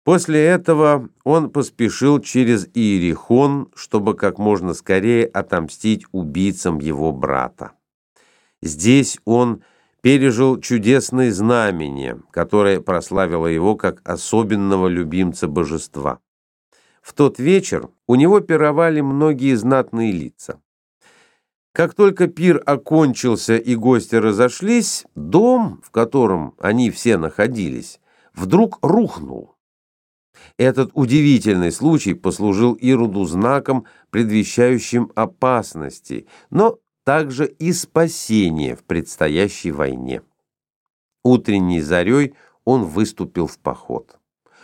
После этого он поспешил через Иерихон, чтобы как можно скорее отомстить убийцам его брата. Здесь он пережил чудесное знамение, которое прославило его как особенного любимца божества. В тот вечер у него пировали многие знатные лица. Как только пир окончился и гости разошлись, дом, в котором они все находились, вдруг рухнул. Этот удивительный случай послужил Ироду знаком, предвещающим опасности, но также и спасение в предстоящей войне. Утренней зарей он выступил в поход.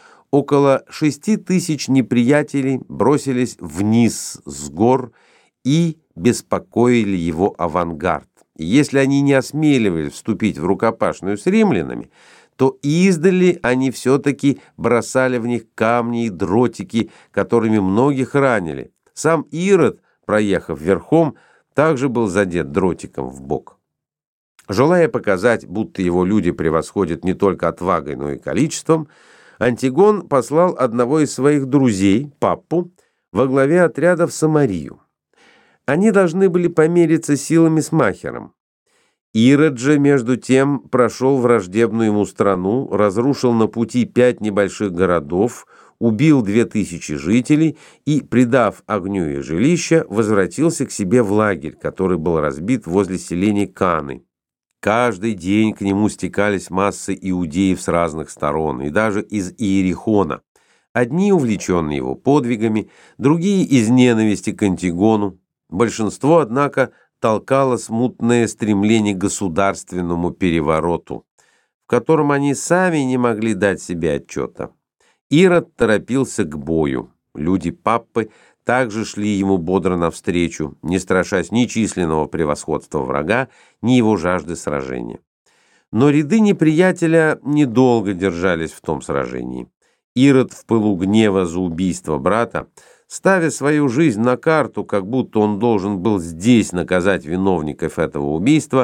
Около 6000 неприятелей бросились вниз с гор и беспокоили его авангард. И если они не осмеливались вступить в рукопашную с римлянами, то издали они все-таки бросали в них камни и дротики, которыми многих ранили. Сам Ирод, проехав верхом, также был задет дротиком в бок. Желая показать, будто его люди превосходят не только отвагой, но и количеством, Антигон послал одного из своих друзей, Паппу, во главе отряда в Самарию. Они должны были помериться силами с Махером. Ирод же, между тем, прошел враждебную ему страну, разрушил на пути 5 небольших городов, убил 2000 жителей и, придав огню их жилища, возвратился к себе в лагерь, который был разбит возле селения Каны. Каждый день к нему стекались массы иудеев с разных сторон, и даже из Иерихона. Одни увлеченные его подвигами, другие из ненависти к Антигону. Большинство, однако, толкало смутное стремление к государственному перевороту, в котором они сами не могли дать себе отчета. Ирод торопился к бою. Люди Паппы также шли ему бодро навстречу, не страшась ни численного превосходства врага, ни его жажды сражения. Но ряды неприятеля недолго держались в том сражении. Ирод в пылу гнева за убийство брата, ставя свою жизнь на карту, как будто он должен был здесь наказать виновников этого убийства,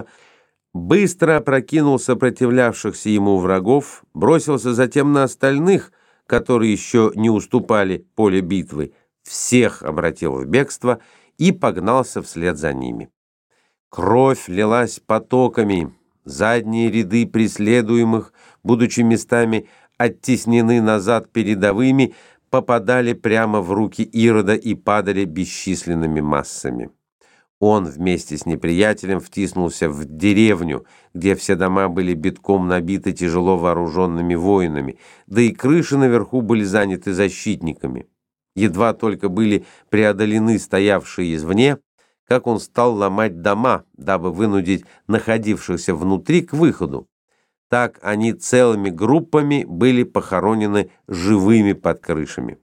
быстро опрокинул сопротивлявшихся ему врагов, бросился затем на остальных, которые еще не уступали поле битвы, всех обратил в бегство и погнался вслед за ними. Кровь лилась потоками, задние ряды преследуемых, будучи местами оттеснены назад передовыми, попадали прямо в руки Ирода и падали бесчисленными массами. Он вместе с неприятелем втиснулся в деревню, где все дома были битком набиты тяжело вооруженными воинами, да и крыши наверху были заняты защитниками. Едва только были преодолены стоявшие извне, как он стал ломать дома, дабы вынудить находившихся внутри к выходу. Так они целыми группами были похоронены живыми под крышами.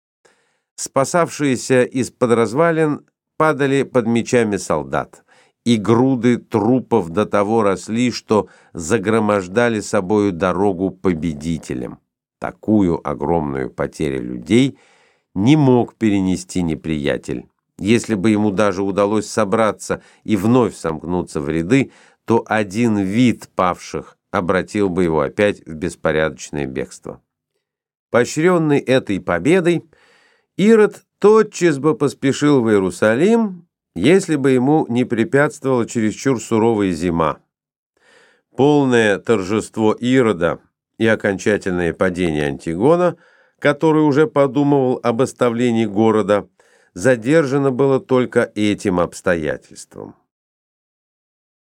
Спасавшиеся из-под развалин падали под мечами солдат, и груды трупов до того росли, что загромождали собою дорогу победителям. Такую огромную потерю людей не мог перенести неприятель. Если бы ему даже удалось собраться и вновь сомкнуться в ряды, то один вид павших обратил бы его опять в беспорядочное бегство. Поощренный этой победой, Ирод тотчас бы поспешил в Иерусалим, если бы ему не препятствовала чересчур суровая зима. Полное торжество Ирода и окончательное падение Антигона, который уже подумывал об оставлении города, задержано было только этим обстоятельством.